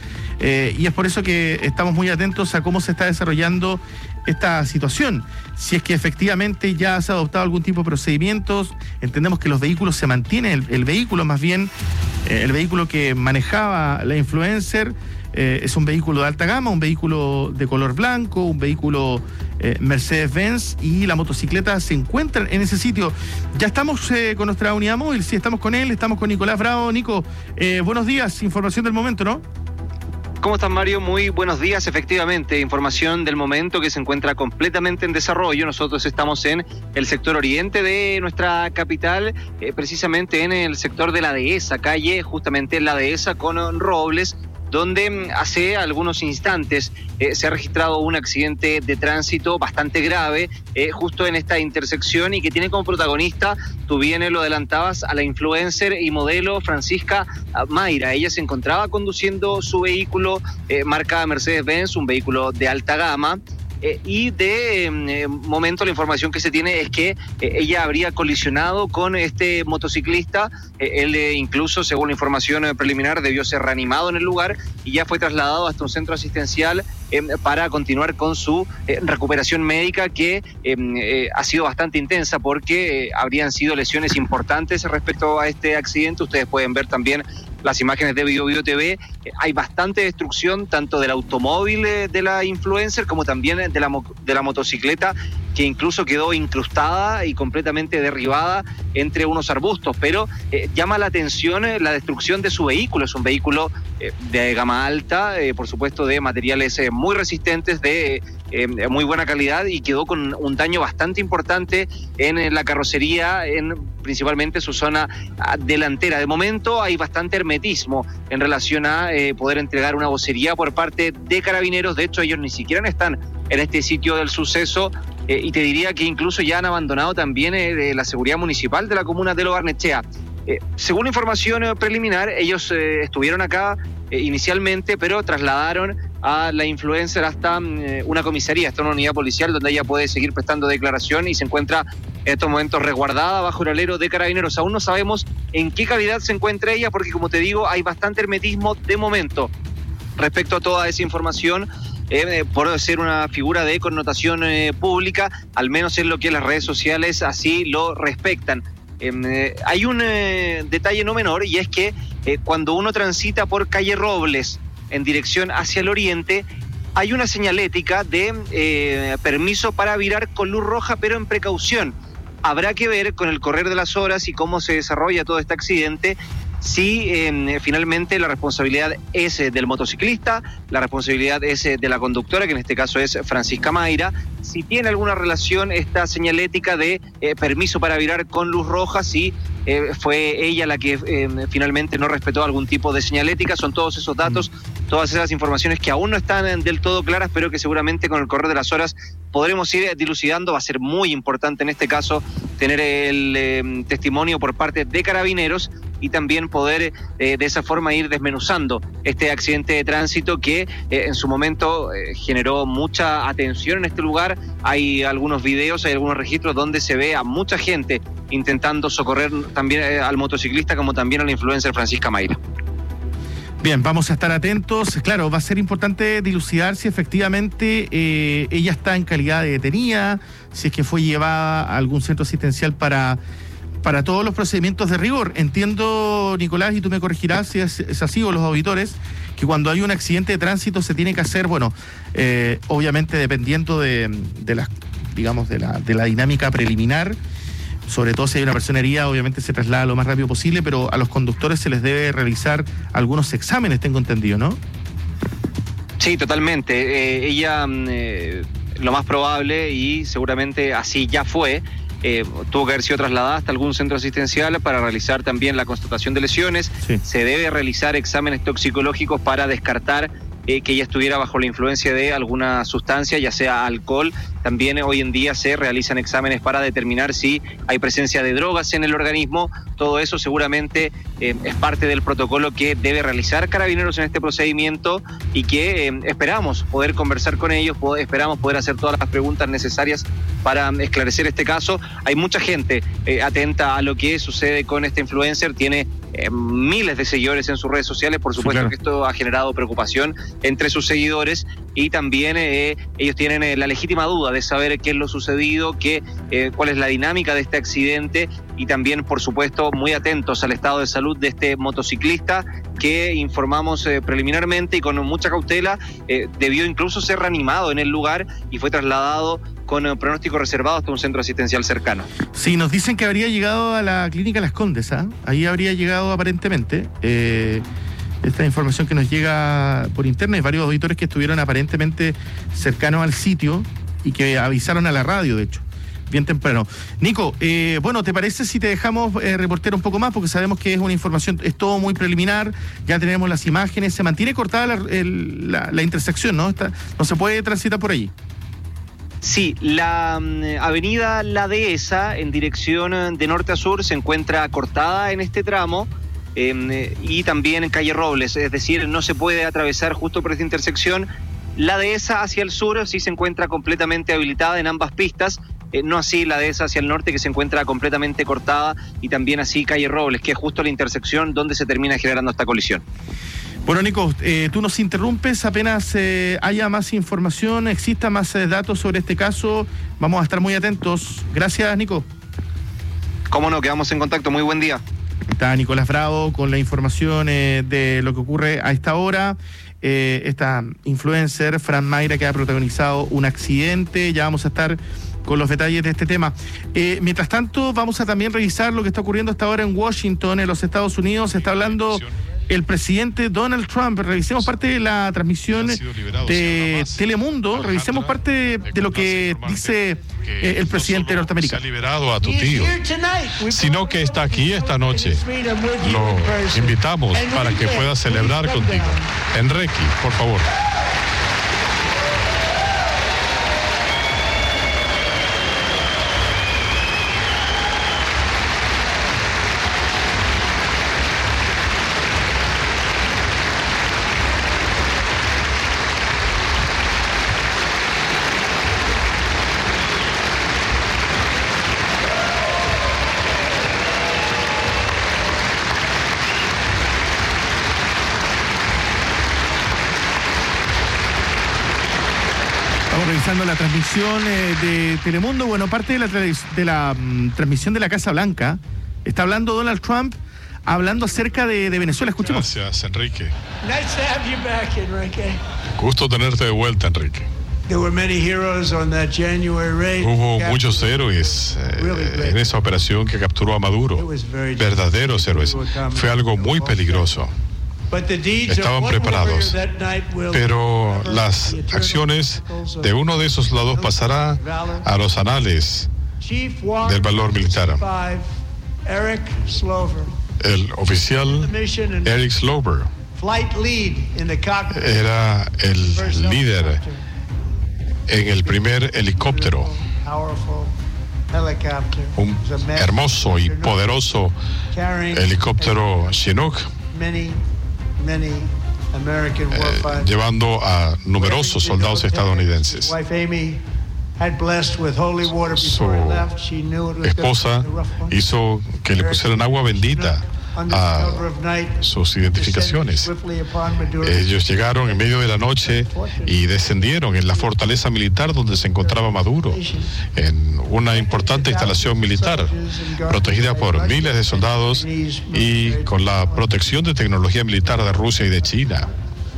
y es por eso que estamos muy atentos a cómo se está desarrollando esta situación. Si es que efectivamente ya se ha adoptado algún tipo de procedimientos, entendemos que los vehículos se mantienen, el vehículo más bien, el vehículo que manejaba la influencer, es un vehículo de alta gama, un vehículo de color blanco, un vehículo Mercedes-Benz, y la motocicleta se encuentra en ese sitio. Ya estamos con nuestra unidad móvil, sí, estamos con él, estamos con Nicolás Bravo. Nico, buenos días, información del momento, ¿no? ¿Cómo estás, Mario? Muy buenos días. Efectivamente, información del momento que se encuentra completamente en desarrollo. Nosotros estamos en el sector oriente de nuestra capital, precisamente en el sector de la Dehesa, calle justamente la Dehesa con Robles, donde hace algunos instantes se ha registrado un accidente de tránsito bastante grave justo en esta intersección, y que tiene como protagonista, tú bien lo adelantabas, a la influencer y modelo Francisca Mayra. Ella se encontraba conduciendo su vehículo marca Mercedes-Benz, un vehículo de alta gama, y de momento la información que se tiene es que ella habría colisionado con este motociclista. Él incluso, según la información preliminar, debió ser reanimado en el lugar y ya fue trasladado hasta un centro asistencial para continuar con su recuperación médica, que ha sido bastante intensa porque habrían sido lesiones importantes respecto a este accidente. Ustedes pueden ver también las imágenes de BioBio TV. Hay bastante destrucción tanto del automóvil de la influencer como también de la motocicleta, que incluso quedó incrustada y completamente derribada entre unos arbustos. Pero llama la atención la destrucción de su vehículo. Es un vehículo de gama alta, por supuesto de materiales muy resistentes, de muy buena calidad, y quedó con un daño bastante importante en la carrocería, en principalmente su zona delantera. De momento hay bastante hermetismo en relación a poder entregar una vocería por parte de Carabineros. De hecho, ellos ni siquiera están en este sitio del suceso, y te diría que incluso ya han abandonado también la seguridad municipal de la comuna de Lo Barnechea. Según información preliminar, ellos estuvieron acá inicialmente, pero trasladaron a la influencer hasta una comisaría, hasta una unidad policial, donde ella puede seguir prestando declaración y se encuentra en estos momentos resguardada bajo el alero de Carabineros. Aún no sabemos en qué calidad se encuentra ella, porque, como te digo, hay bastante hermetismo de momento respecto a toda esa información. Por ser una figura de connotación pública, al menos en lo que las redes sociales así lo respectan. Hay un detalle no menor, y es que cuando uno transita por calle Robles en dirección hacia el oriente, hay una señalética de permiso para virar con luz roja, pero en precaución. Habrá que ver con el correr de las horas y cómo se desarrolla todo este accidente, si finalmente la responsabilidad es del motociclista, la responsabilidad es de la conductora, que en este caso es Francisca Mayra, si tiene alguna relación esta señalética de permiso para virar con luz roja, si fue ella la que finalmente no respetó algún tipo de señalética. Son todos esos datos, todas esas informaciones que aún no están del todo claras, pero que seguramente con el correr de las horas podremos ir dilucidando. Va a ser muy importante en este caso tener el testimonio por parte de Carabineros, y también poder de esa forma ir desmenuzando este accidente de tránsito que en su momento generó mucha atención en este lugar. Hay algunos videos, hay algunos registros donde se ve a mucha gente intentando socorrer también al motociclista como también a la influencer Francisca Mayra. Bien, vamos a estar atentos. Claro, va a ser importante dilucidar si efectivamente ella está en calidad de detenida, si es que fue llevada a algún centro asistencial para todos los procedimientos de rigor. Entiendo, Nicolás, y tú me corregirás si es así, o los auditores, que cuando hay un accidente de tránsito se tiene que hacer, obviamente dependiendo de la dinámica preliminar, sobre todo si hay una persona herida, obviamente se traslada lo más rápido posible, pero a los conductores se les debe realizar algunos exámenes, tengo entendido, ¿no? Sí, totalmente. Ella, lo más probable, y seguramente así ya fue, tuvo que haber sido trasladada hasta algún centro asistencial para realizar también la constatación de lesiones. Sí. Se debe realizar exámenes toxicológicos para descartar que ella estuviera bajo la influencia de alguna sustancia, ya sea alcohol. También hoy en día se realizan exámenes para determinar si hay presencia de drogas en el organismo. Todo eso seguramente es parte del protocolo que debe realizar Carabineros en este procedimiento y que esperamos poder conversar con ellos, esperamos poder hacer todas las preguntas necesarias para esclarecer este caso. Hay mucha gente atenta a lo que sucede con este influencer, tiene miles de seguidores en sus redes sociales, por supuesto. Sí, claro. Que esto ha generado preocupación entre sus seguidores y también ellos tienen la legítima duda de saber qué es lo sucedido, cuál es la dinámica de este accidente y también, por supuesto, muy atentos al estado de salud de este motociclista que informamos preliminarmente y con mucha cautela debió incluso ser reanimado en el lugar y fue trasladado con pronóstico reservado hasta un centro asistencial cercano. Sí, nos dicen que habría llegado a la clínica Las Condes, ¿ah? Ahí habría llegado aparentemente. Esta información que nos llega por internet, varios auditores que estuvieron aparentemente cercanos al sitio y que avisaron a la radio, de hecho, bien temprano. Nico, bueno, ¿te parece si te dejamos reportear un poco más? Porque sabemos que es una información, es todo muy preliminar, ya tenemos las imágenes, se mantiene cortada la intersección, ¿no? No se puede transitar por allí. Sí, la avenida La Dehesa en dirección de norte a sur se encuentra cortada en este tramo y también en calle Robles, es decir, no se puede atravesar justo por esta intersección. La Dehesa hacia el sur sí se encuentra completamente habilitada en ambas pistas, no así la Dehesa hacia el norte que se encuentra completamente cortada y también así calle Robles, que es justo la intersección donde se termina generando esta colisión. Bueno, Nico, tú nos interrumpes apenas haya más información, exista más datos sobre este caso, vamos a estar muy atentos. Gracias, Nico. Cómo no, quedamos en contacto, muy buen día. Está Nicolás Bravo con la información de lo que ocurre a esta hora. Esta influencer, Fran Mayra, que ha protagonizado un accidente, ya vamos a estar con los detalles de este tema. Mientras tanto, vamos a también revisar lo que está ocurriendo hasta ahora en Washington, en los Estados Unidos. Se está hablando el presidente Donald Trump. Revisemos parte de la transmisión de Telemundo, revisemos parte de lo que dice el presidente norteamericano. Se ha liberado a tu tío, sino que está aquí esta noche. Lo invitamos para que pueda celebrar contigo. Enrique, por favor. Revisando la transmisión de Telemundo, bueno, parte de la transmisión de la Casa Blanca, está hablando Donald Trump, hablando acerca de Venezuela. Escuchemos. Gracias, Enrique. Gusto tenerte de vuelta, Enrique. Hubo muchos héroes en esa operación que capturó a Maduro, verdaderos héroes. Fue algo muy peligroso. Estaban preparados, pero las acciones de uno de esos lados pasará a los anales del valor militar. El oficial Eric Slover era el líder en el primer helicóptero, un hermoso y poderoso helicóptero Chinook, llevando a numerosos soldados estadounidenses. Su esposa hizo que le pusieran agua bendita a sus identificaciones. Ellos llegaron en medio de la noche y descendieron en la fortaleza militar donde se encontraba Maduro, en una importante instalación militar protegida por miles de soldados y con la protección de tecnología militar de Rusia y de China.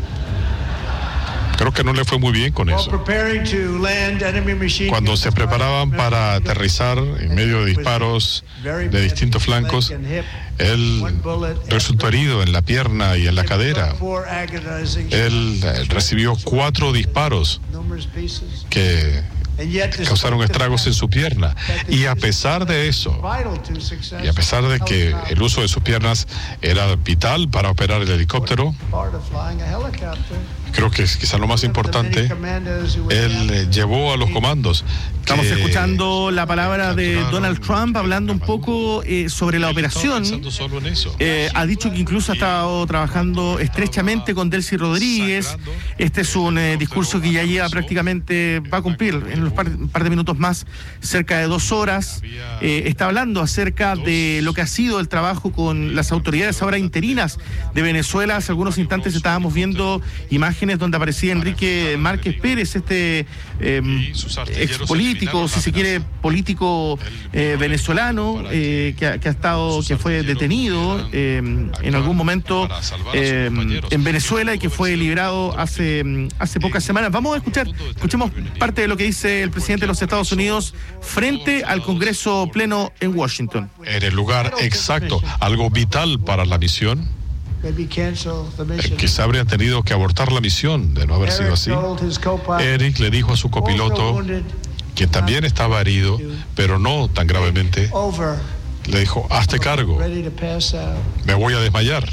Creo que no le fue muy bien con eso. Cuando se preparaban para aterrizar en medio de disparos de distintos flancos, él resultó herido en la pierna y en la cadera. Él recibió 4 disparos que causaron estragos en su pierna. Y a pesar de eso, y a pesar de que el uso de sus piernas era vital para operar el helicóptero, creo que es quizá lo más importante, él llevó a los comandos. Estamos escuchando la palabra de Donald Trump hablando un poco sobre la operación. Ha dicho que incluso ha estado trabajando estrechamente con Delcy Rodríguez. Este es un discurso que ya lleva prácticamente, va a cumplir en un par de minutos más, cerca de 2 horas. Está hablando acerca de lo que ha sido el trabajo con las autoridades ahora interinas de Venezuela. Hace algunos instantes estábamos viendo imágenes donde aparecía Enrique Márquez Pérez, ex político, si se quiere, político venezolano, que fue detenido en algún momento en Venezuela y que fue liberado hace pocas semanas. Vamos a escuchemos parte de lo que dice el presidente de los Estados Unidos frente al Congreso Pleno en Washington. En el lugar exacto, algo vital para la misión. Quizá habrían tenido que abortar la misión de no haber sido así. Eric le dijo a su copiloto, quien también estaba herido, pero no tan gravemente, le dijo: hazte cargo, me voy a desmayar.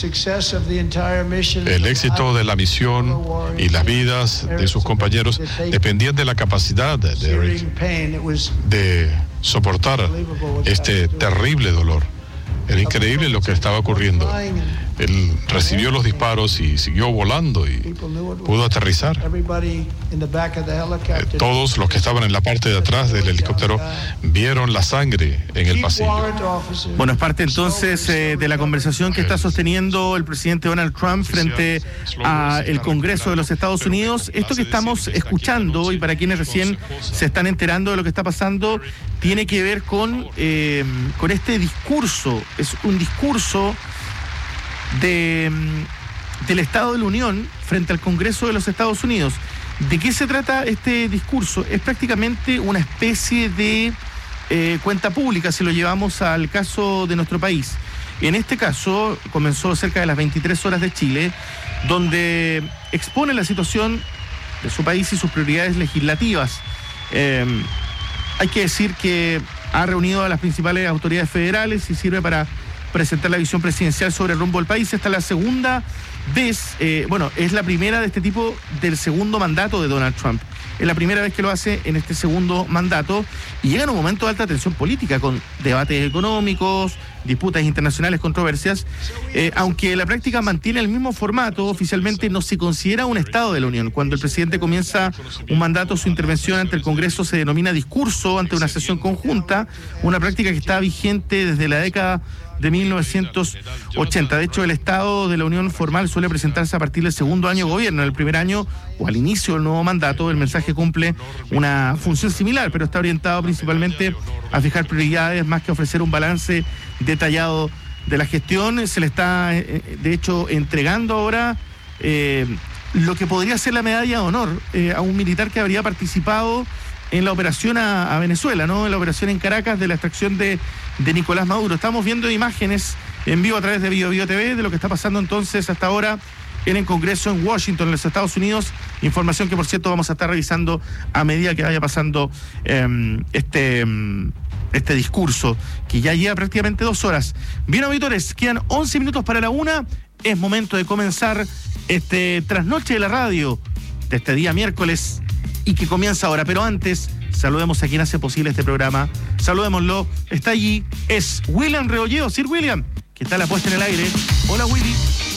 El éxito de la misión y las vidas de sus compañeros dependían de la capacidad de Eric de soportar este terrible dolor. Era increíble lo que estaba ocurriendo. Él recibió los disparos y siguió volando y pudo aterrizar. Todos los que estaban en la parte de atrás del helicóptero vieron la sangre en el pasillo. Bueno, es parte entonces de la conversación que está sosteniendo el presidente Donald Trump frente al Congreso de los Estados Unidos. Esto que estamos escuchando, y para quienes recién se están enterando de lo que está pasando, tiene que ver con este discurso. Es un discurso del Estado de la Unión frente al Congreso de los Estados Unidos. ¿De qué se trata este discurso? Es prácticamente una especie de cuenta pública, si lo llevamos al caso de nuestro país. En este caso, comenzó cerca de las 23 horas de Chile, donde expone la situación de su país y sus prioridades legislativas. Hay que decir que ha reunido a las principales autoridades federales y sirve para presentar la visión presidencial sobre el rumbo del país. Esta es la segunda vez, es la primera de este tipo del segundo mandato de Donald Trump. Es la primera vez que lo hace en este segundo mandato y llega en un momento de alta tensión política, con debates económicos, disputas internacionales, controversias. Aunque la práctica mantiene el mismo formato, oficialmente no se considera un Estado de la Unión. Cuando el presidente comienza un mandato, su intervención ante el Congreso se denomina discurso ante una sesión conjunta, una práctica que está vigente desde la década de 1980. De hecho, el Estado de la Unión formal suele presentarse a partir del segundo año de gobierno. En el primer año o al inicio del nuevo mandato, el mensaje cumple una función similar, pero está orientado principalmente a fijar prioridades más que ofrecer un balance detallado de la gestión. Se le está, de hecho, entregando ahora lo que podría ser la medalla de honor a un militar que habría participado en la operación a Venezuela, ¿no? En la operación en Caracas de la extracción de Nicolás Maduro. Estamos viendo imágenes en vivo a través de BioBio TV de lo que está pasando entonces hasta ahora en el Congreso en Washington, en los Estados Unidos. Información que, por cierto, vamos a estar revisando a medida que vaya pasando este discurso, que ya lleva prácticamente 2 horas. Bien, auditores, quedan 11 minutos para la 1. Es momento de comenzar este trasnoche de la radio de este día miércoles y que comienza ahora. Pero antes, saludemos a quien hace posible este programa. Saludémoslo. Está allí, es William Rebolledo. Sir William, que está la puesta en el aire. Hola, Willy.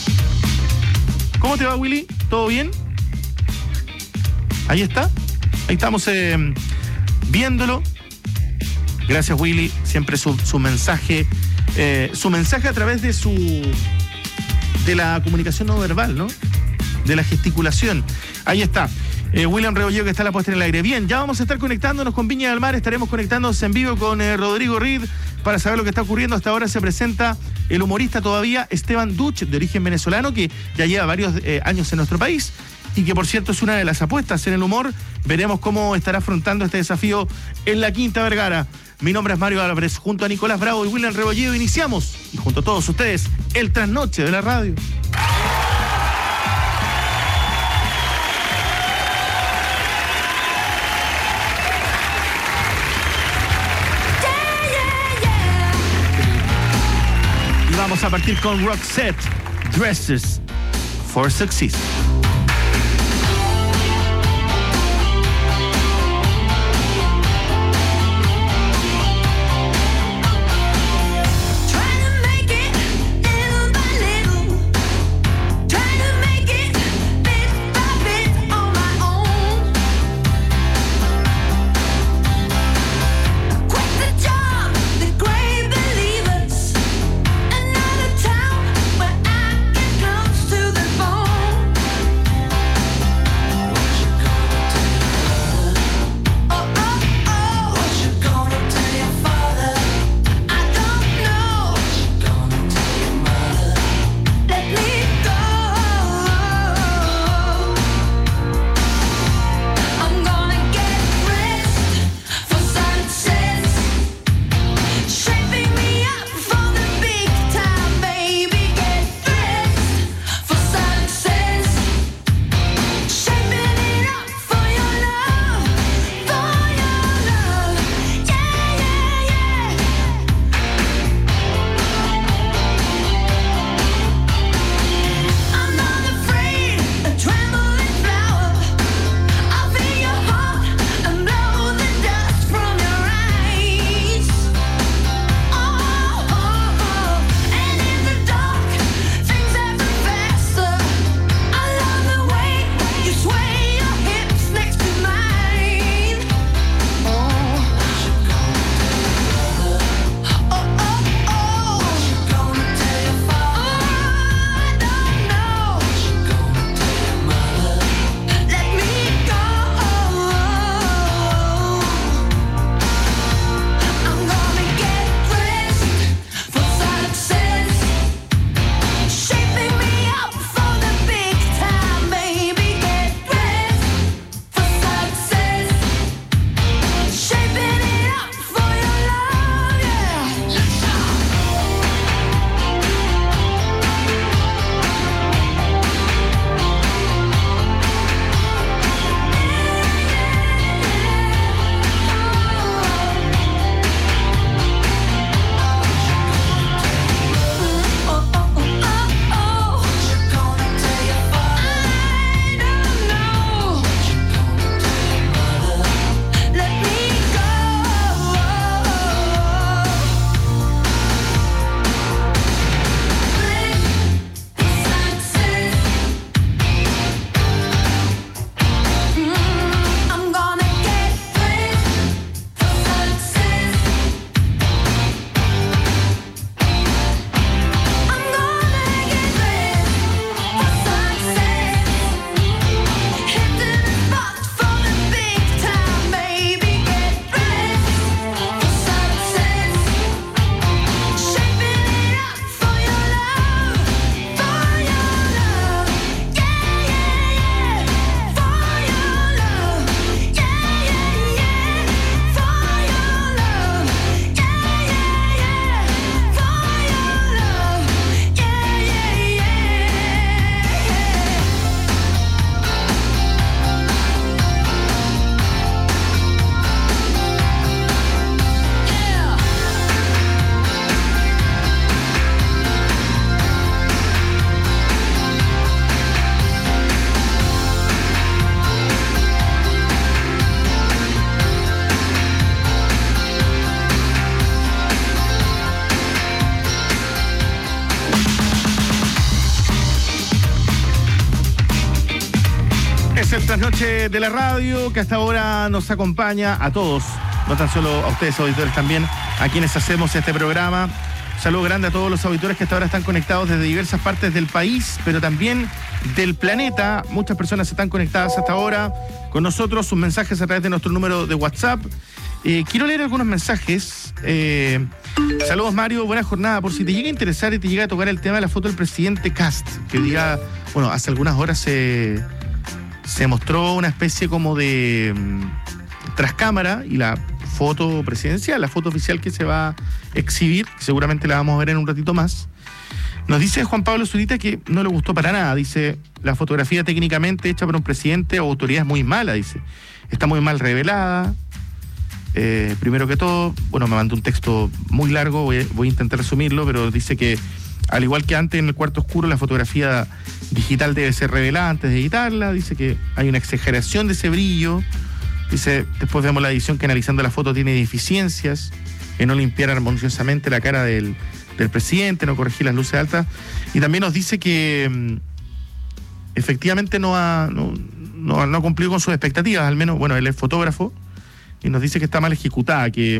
¿Cómo te va, Willy? ¿Todo bien? Ahí está. Ahí estamos viéndolo. Gracias, Willy. Siempre su mensaje. Su mensaje a través de la comunicación no verbal, ¿no? De la gesticulación. Ahí está. William Rebolledo, que está la puesta en el aire. Bien, ya vamos a estar conectándonos con Viña del Mar. Estaremos conectándonos en vivo con Rodrigo Reed para saber lo que está ocurriendo. Hasta ahora se presenta el humorista todavía Esteban Duch, de origen venezolano, que ya lleva varios años en nuestro país y que, por cierto, es una de las apuestas en el humor. Veremos cómo estará afrontando este desafío en la Quinta Vergara. Mi nombre es Mario Álvarez. Junto a Nicolás Bravo y William Rebolledo iniciamos, y junto a todos ustedes, el trasnoche de la radio. Vamos a partir con Roxette, Dresses for Success. Es el trasnoche de la radio que hasta ahora nos acompaña a todos, no tan solo a ustedes auditores, también a quienes hacemos este programa. Saludo grande a todos los auditores que hasta ahora están conectados desde diversas partes del país, pero también del planeta. Muchas personas están conectadas hasta ahora con nosotros, sus mensajes a través de nuestro número de WhatsApp. Quiero leer algunos mensajes. Saludos, Mario, buena jornada. Por si te llega a interesar y te llega a tocar el tema de la foto del presidente Kast, que hoy día, bueno, hace algunas horas se mostró una especie como de trascámara y la foto presidencial, la foto oficial que se va a exhibir, que seguramente la vamos a ver en un ratito más. Nos dice Juan Pablo Zurita que no le gustó para nada. Dice, la fotografía técnicamente hecha por un presidente o autoridad es muy mala, dice. Está muy mal revelada. Primero que todo, bueno, me mandó un texto muy largo, voy a intentar resumirlo, pero dice que al igual que antes en el cuarto oscuro, la fotografía digital debe ser revelada antes de editarla. Dice que hay una exageración de ese brillo. Dice, después vemos la edición que analizando la foto tiene deficiencias, en no limpiar armoniosamente la cara del presidente, no corregir las luces altas. Y también nos dice que efectivamente no ha cumplido con sus expectativas, al menos, bueno, él es fotógrafo, y nos dice que está mal ejecutada, que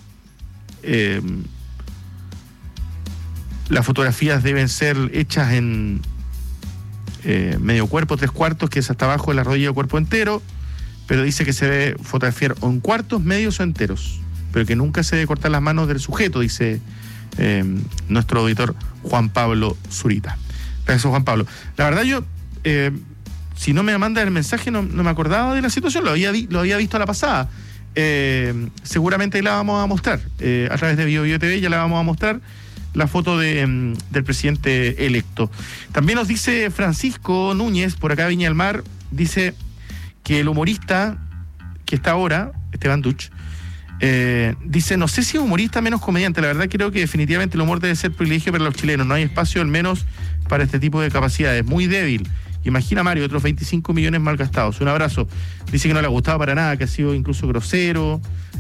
las fotografías deben ser hechas en medio cuerpo, 3/4, que es hasta abajo de la rodilla o cuerpo entero, pero dice que se debe fotografiar o en cuartos, medios o enteros, pero que nunca se debe cortar las manos del sujeto, dice nuestro auditor Juan Pablo Zurita. Gracias, Juan Pablo. La verdad yo, si no me manda el mensaje, no me acordaba de la situación, lo había visto a la pasada. Seguramente la vamos a mostrar a través de BioBio TV, ya la vamos a mostrar la foto del presidente electo. También nos dice Francisco Núñez, por acá Viña del Mar, dice que el humorista que está ahora, Esteban Duch, dice, no sé si es humorista menos comediante, la verdad creo que definitivamente el humor debe ser privilegio para los chilenos, no hay espacio al menos para este tipo de capacidades, muy débil. Imagina Mario, otros 25 millones mal gastados. Un abrazo. Dice que no le ha gustado para nada, que ha sido incluso grosero.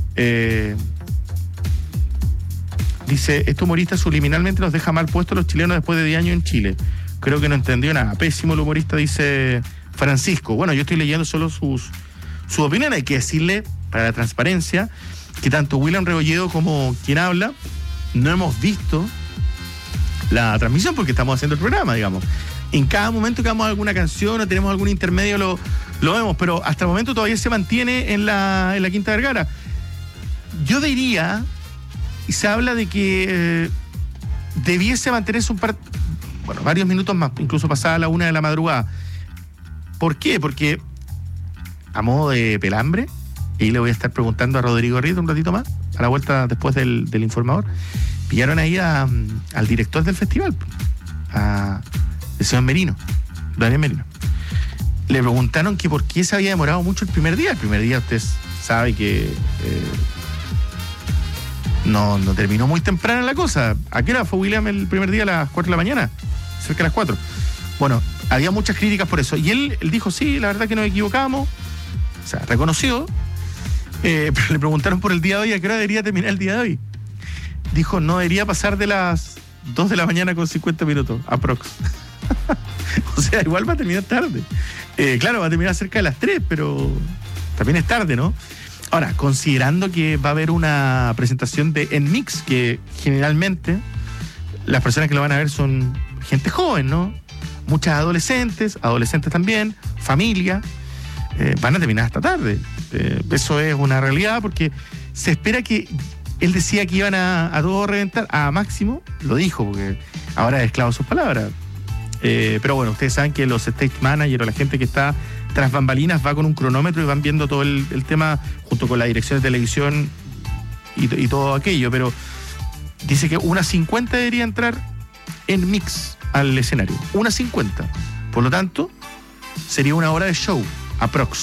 Dice, este humorista subliminalmente nos deja mal puestos los chilenos después de 10 años en Chile. Creo que no entendió nada. Pésimo el humorista, dice Francisco. Bueno, yo estoy leyendo solo su opinión. Hay que decirle, para la transparencia, que tanto William Rebolledo como quien habla no hemos visto la transmisión porque estamos haciendo el programa, digamos. En cada momento que hagamos alguna canción o tenemos algún intermedio lo vemos, pero hasta el momento todavía se mantiene en la Quinta Vergara. Yo diría, y se habla de que debiese mantenerse varios minutos más, incluso pasada la 1 de la madrugada. ¿Por qué? Porque a modo de pelambre, y le voy a estar preguntando a Rodrigo Rito un ratito más, a la vuelta después del informador, pillaron ahí al director del festival, el señor Merino, Daniel Merino. Le preguntaron que por qué se había demorado mucho el primer día. El primer día usted sabe que no terminó muy temprano la cosa. ¿A qué hora fue William el primer día? A las 4 de la mañana, cerca de las 4. Bueno, había muchas críticas por eso. Y él dijo, sí, la verdad que nos equivocamos. O sea, reconoció. Pero le preguntaron por el día de hoy, ¿a qué hora debería terminar el día de hoy? Dijo, no debería pasar de las 2 de la mañana con 50 minutos, aprox. O sea, igual va a terminar tarde. Claro, va a terminar cerca de las 3, pero también es tarde, ¿no? Ahora, considerando que va a haber una presentación de NMIX, que generalmente las personas que lo van a ver son gente joven, ¿no? Muchas adolescentes también, familia, van a terminar hasta tarde. Eso es una realidad porque se espera que... Él decía que iban a todo reventar, a máximo, lo dijo, porque ahora es esclavo de sus palabras. Pero bueno, ustedes saben que los stage managers o la gente que está tras bambalinas va con un cronómetro y van viendo todo el tema junto con la dirección de televisión y todo aquello, pero dice que 1:50 debería entrar en mix al escenario, 1:50. Por lo tanto, sería 1 hora de show, aprox.